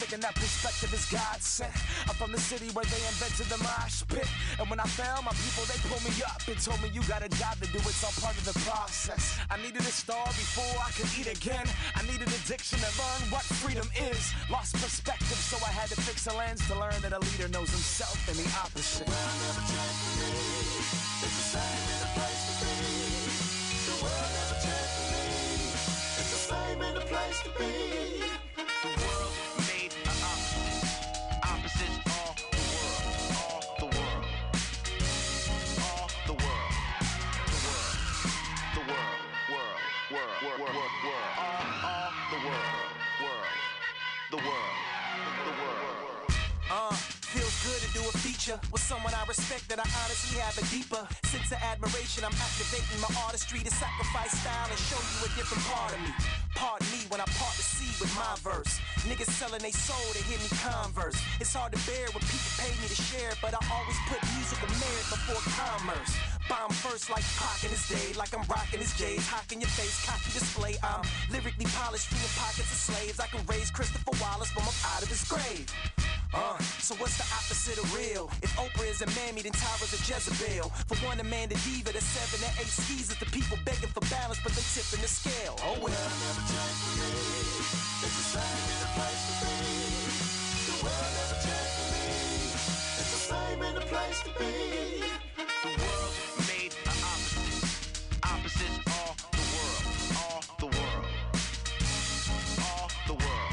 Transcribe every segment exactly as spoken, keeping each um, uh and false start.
thinking that perspective is God sent. I'm from the city where they invented the mosh pit. And when I fell, my people, they pulled me up and told me you got a job to do, it's all part of the process. I needed a star before I could eat again. I needed addiction to learn what freedom is. Lost perspective, so I had to fix a lens to learn that a leader knows himself and the opposite. The world never changed for me. It's the same in the place to be. The world never changed for me. It's the same in the place to be. The world made an opposite. Opposites all the world. All the world. All the world. The world. The world. World. World. World. World. World. All. All the world. World. The world. The world. Uh, feels good to do a feature with someone I respect that I honestly have a deeper sense of admiration. I'm activating my artistry to sacrifice style and show you a different part of me. Pardon me when I part the sea with my verse. Niggas selling they soul to hear me converse. It's hard to bear when people pay me to share, but I always put musical merit before commerce. Bomb first like Pac in his day, like I'm rocking his J's, hocking your face, cocky display. I'm lyrically polished, freeing pockets of slaves. I can raise Christopher Wallace from up out of his grave. Uh, so what's the opposite of real? If Oprah is a mammy, then Tyra's a Jezebel. For one Amanda Diva, the seven and eight skis is the people begging for balance, but they tipping the scale. Oh well. The world never changed for me. It's the same in the place to be. The world never changed for me. It's the same in the place to be. The world made an opposite. Opposites all the world. All the world. All the world.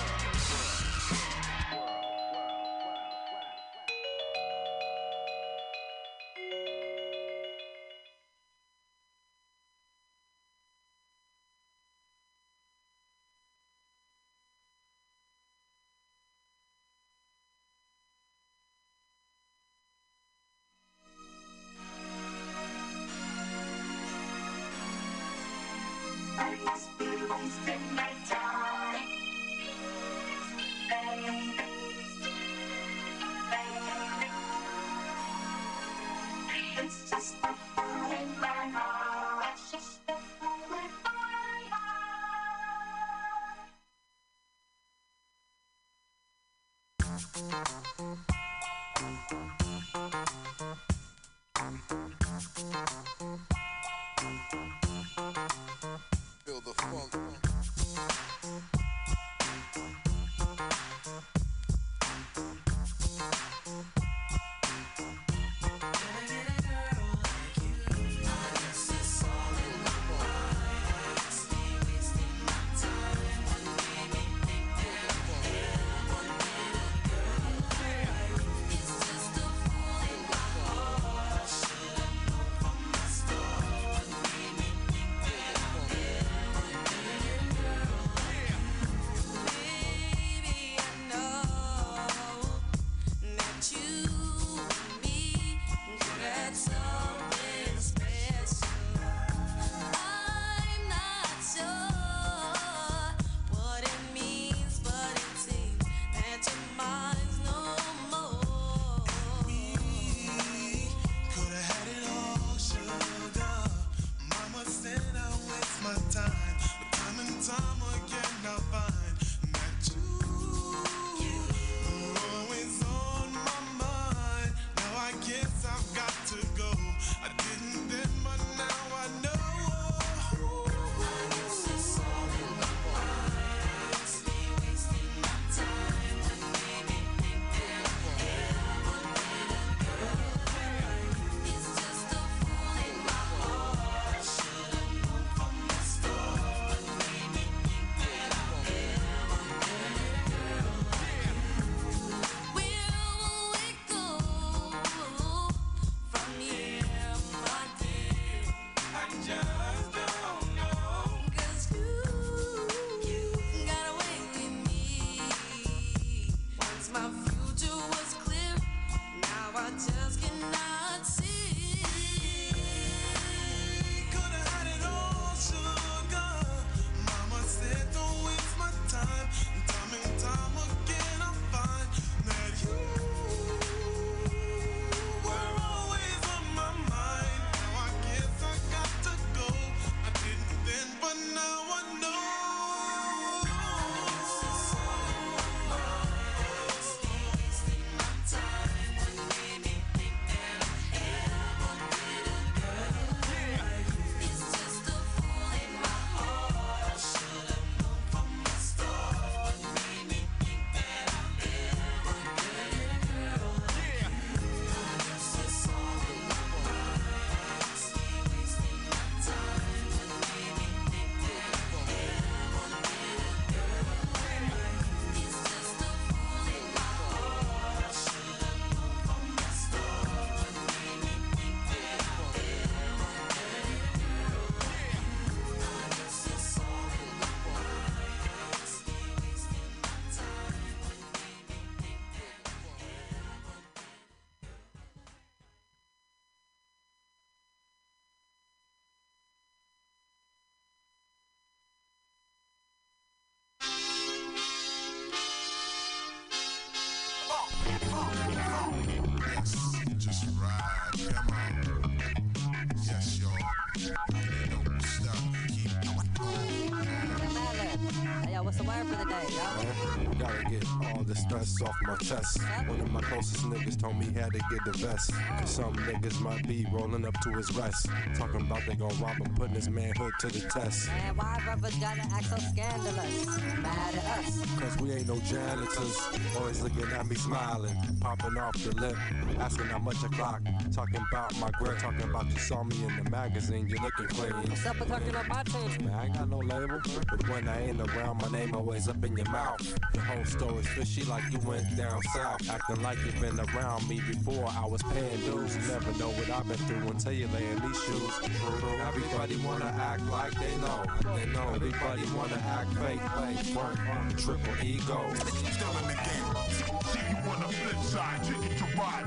It's just a fool in my heart. It's just a fool in my heart. Feel the funk. It's just a Yes, just ride, come on. Yes, y'all. Don't stop, keep on. Hey, yo, what's the word for the day, yo? Man, gotta get all the stress off my chest. One of my closest niggas told me he had to get the vest. Cause some niggas might be rolling up to his rest. Talking about they gon' rob him, putting his manhood to the test. Man, why brothers gotta act so scandalous? Mad at us. Cause we ain't no janitors. Always looking at me smiling, popping off the lip, asking how much I clock. Talking about my grip, talking about you saw me in the magazine, you looking clean. What's up with talking about my team? Man, I ain't got no label, but when I ain't around, my name always up in your mouth. Your whole story's fishy like you went down south, acting like you've been around me before I was paying dues. You never know what I've been through until you lay in these shoes. Everybody wanna act like they know, they know. Everybody wanna act fake, fake, front, triple ego. Still in the game. See you on the flip side, ticket to ride.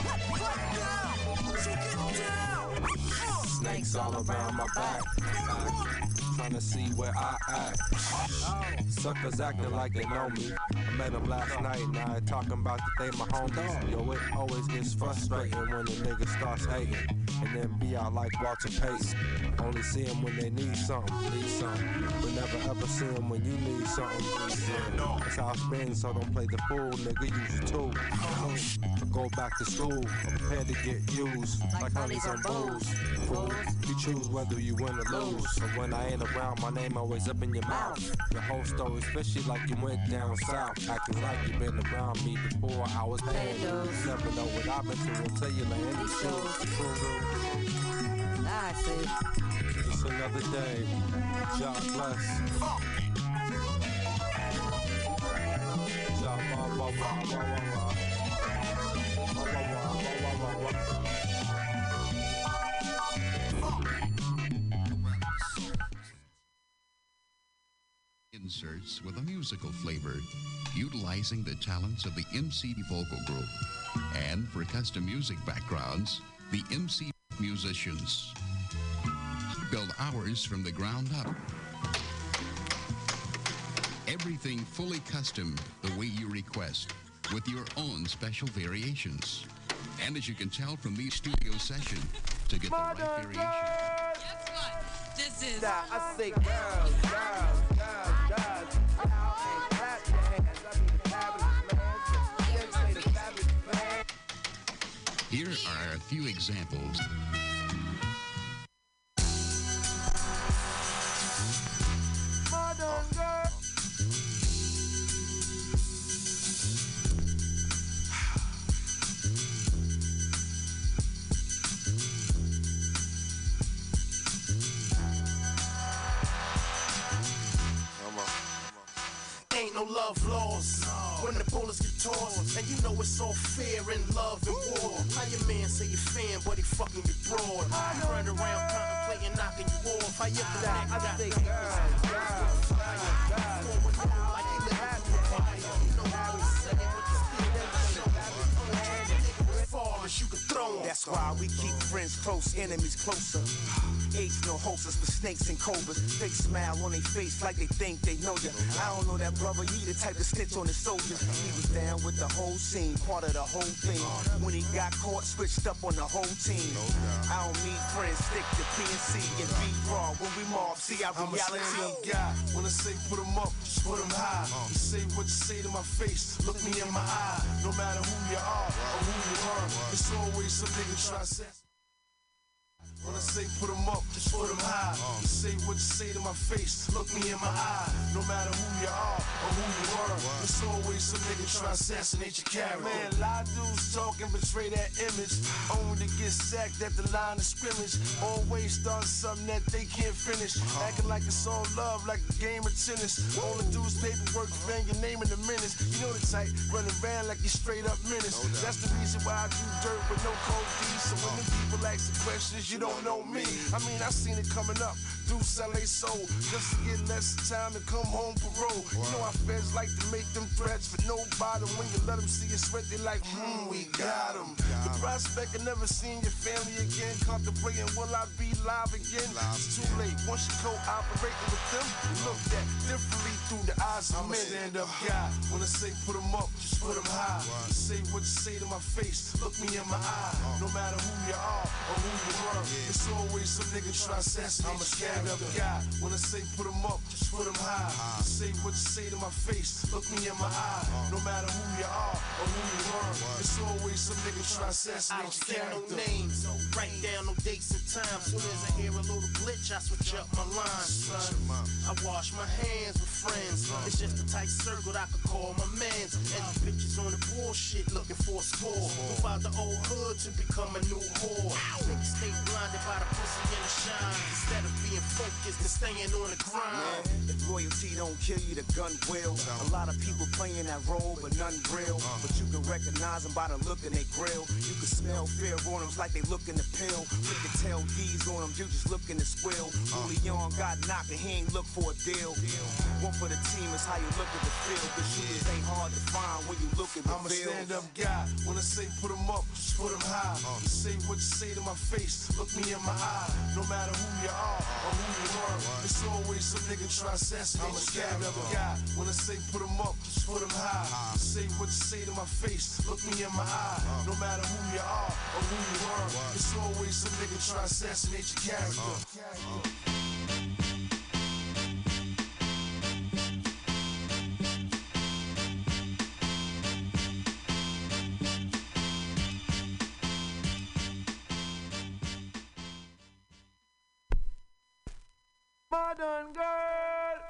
Snakes all around my back, trying to see where I act. Suckers acting like they know me. I met them last night, now they talking about that they my homies. Yo, it always gets frustrating when the nigga starts hating, and then be out like Walter Payton. Only see them when they need something, need something. But never ever see them when you need something. That's how it's been, so don't play the fool, nigga, use your tool. Or go back to school, or prepare to get used, like honeys and booze. Fools, you choose whether you win or lose. So when I ain't around, my name always up in your mouth. Your whole story's fishy like you went down south, acting like you been around me before I was paying dues. Never know what I've been through until you lay in these shoes. I see. Just another day. God bless. God, wah, wah, wah, wah, wah, wah. Wah, wah, wah, wah, wah, wah, wah. Inserts with a musical flavor, utilizing the talents of the M C vocal group. And for custom music backgrounds, the M C musicians. Build ours from the ground up. Everything fully custom the way you request, with your own special variations. And as you can tell from these studio sessions, to get the right variation. Guess what? This is. Nah, I say girls, girls, girls, girls. Out and clap your hands. I be the fabulous man. Then say the fabulous man. Here are a few examples. Modern girl. Ain't no love lost when the bullets get tossed, and you know it's all fear and love and war. How your man say you fan, but he fucking you broad. Run around contemplating knocking you off. How you connect? I say girls, girls, girls, girls. Like you live happy, you know how we say it, but you still as far as you can throw 'em. That's why we keep friends close, enemies closer. Apes no hostess for snakes and cobras. Fake smile on their face like they think they know ya. I don't know that brother, he the type to snitch on his soldiers. He was down with the whole scene, part of the whole thing. When he got caught, switched up on the whole team. I don't need friends, stick to P N C and be raw. When we mob, see our reality. Guy, when I say put 'em up, just put 'em high. You say what you say to my face, look me in my eye. No matter who you are or who you are, it's always some nigga try to say. When I say put 'em up, just put 'em high. You say what you say to my face, look me in my eye. No matter who you are or who you are, it's always some nigga try to assassinate your character. Man, lie dudes talk and betray that image, only to get sacked at the line of scrimmage. Always start something that they can't finish, acting like it's all love, like a game of tennis. All the dudes paperwork, bang your name in the minutes. You know the type, running around like you straight up menace. That's the reason why I do dirt with no code D. So when the people ask the questions, you don't know me. I mean, I seen it coming up. Dudes sell they soul just to get less time to come home parole. You know how feds like to make them threats for nobody. When you let them see you sweat, they like, hmm, we got them. The prospect of never seeing your family again, contemplating, will I be live again? It's too late. Once you co-operating with them, you look at differently through the eyes of men. Stand up guy, when I say put 'em up, just put put them high. Say what you say to my face, look me in my eye. No matter who you are or who you were, it's always some nigga try to assassinate. I'm a stand up guy. When I say put them up, just put them high. Say what you say to my face, look me in my eye. No matter who you are or who you were, it's always some nigga try to assassinate your character. No names, write down no dates and times. Soon as I hear a little glitch, I switch up my lines. I wash my hands with friends. It's just a tight circle that I could call my mans. And the bitches on the bullshit looking for a score. Move out the old hood to become a new whore. Niggas stay blinded by the pussy and the shine. Instead of being focused and staying on the grind. If royalty don't kill you, the gun will. A lot of people playing that role, but none real. But you can recognize them by the look in their grill. You can smell fear on them like they looking to pill. You can tell D's on them, you just looking to squill. Leon got knocked and he ain't look for a deal. One for the team is how you look at the field. The shooters ain't hard to find when you look at the I'm a field. stand up guy. When I say put them up, just put them high. You say what you say to my face, look me in my eye. No matter who you are or who you were, it's always some nigga try to assassinate. I'm a stand up guy. When I say put them up, just put them high. You say what you say to my face, look me in my eye. No matter who you are or who you were, it's always some nigga try to assassinate your character. Modern girl.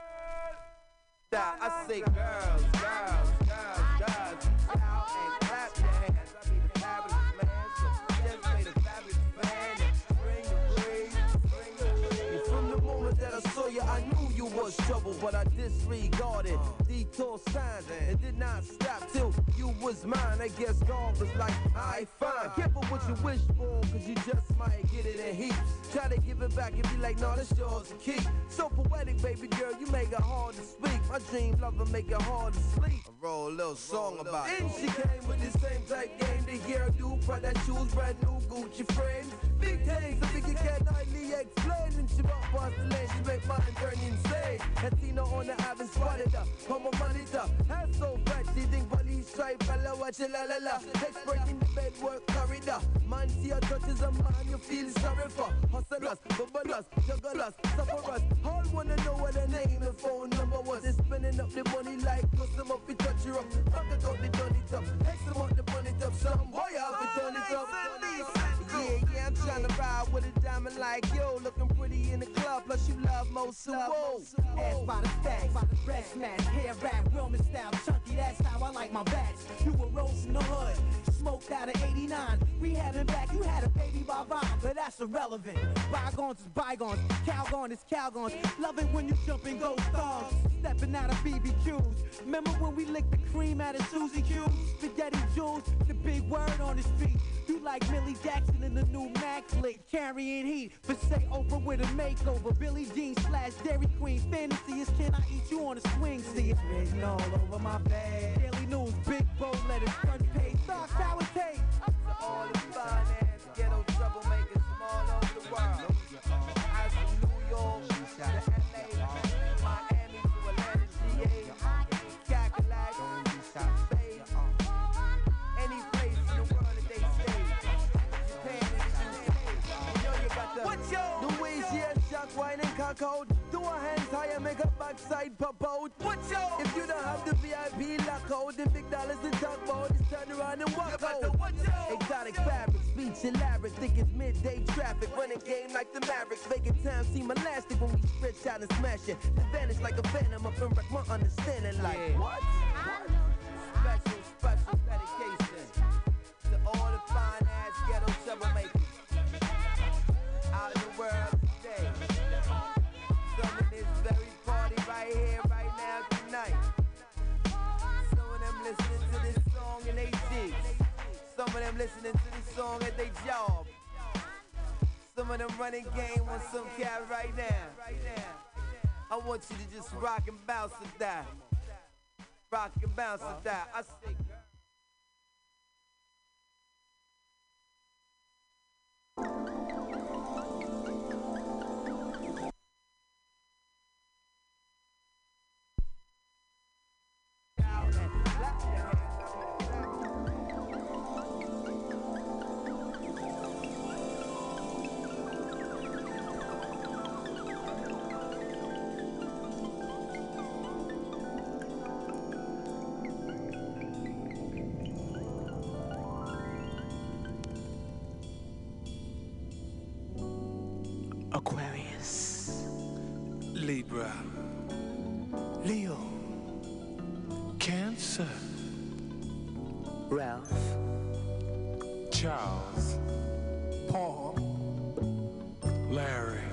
Yeah, I say girls, girls, girls, girls. Reach out and clap your hands. I be the fabulous man, so just play the fabulous man and bring the breeze, bring the breeze. From the moment that I saw you, I knew you was trouble, but I disregarded detour signs and did not stop till you was mine. I guess God was like, I fine. Careful what you wish for, cause you just might get it in heaps. Try to give it back and be like, no, that's yours to keep. So poetic, baby girl, you make it hard to speak. My dream lover make it hard to sleep. I roll a little song about it. And she came with the same type game. The hairdo, Prada shoes, brand new Gucci frames. Big things, I think you can hardly explain. And she walk past the lane, she make mine turn insane. Latino on the avenue, spotted up, on my monitor. Hair so fat, she think police stripe, fella, watch it, la la la. Expert in the bed, work corridor. Man, see her touches a man, you feel sorry for. Hustlers, bubblers, jugglers, sufferers. All wanna know what her name and phone number was. They spending up the money like custom up, we touch her up. Fuck it out, they done it up. X them out, the bunny up. Some boy out, we turn it up. Yeah, yeah, I'm tryna ride with a diamond like yo. Looking pretty in the club, plus you love most of whoa. Ass by the stacks, by the breast match, hair wrap, Roman style, chunky, that's how I like my bats. You were rose in the hood, smoked out of eighty-nine. Rehabbing back, you had a baby by Bob, but that's irrelevant. Bygones is bygones, Calgon is Calgon. Love it when you jump in ghost dogs, stepping out of B B Qs. Remember when we licked the cream out of Susie Q's? Spaghetti Jules, the big word on the street. You like Millie Jackson in the new Mac flick, carrying heat. But say Oprah with a makeover, Billie Jean slash Dairy Queen. Fantasy is can I eat you on a swing? See it's written all over my bag. Daily News, big bold letters, front page, dark sour taste. To all the finance, ghetto troublemakers from all over the world. As from New York to L A, Miami to Atlanta, G A, Cadillac, Bay, any place in the world that they stay. Japan and the U K, you know you got the what's yo? The ways here, shock, wine and cock out. Do a hands higher, make a backside pop out. What's yo? If you don't have the V I P lock out, the big dollars to talk about, just turn around and walk out. Exotic fabrics, speech elaborate, think it's midday traffic. Running game like the Mavericks, making time seem elastic when we stretch out and smash it. Then vanish like a phantom up and wreck my understanding like yeah. What? Special, special dedication to all the fine ass ghetto troublemakers out in the world today. Some of this very party right here, right now, tonight. Some of them listening to this song in they jigs. Some of them listening to this song at their job. Some of them running game on some cat right now. I want you to just rock and bounce to that. Rock and bounce to that. I say, Ralph, Charles, Paul, Larry,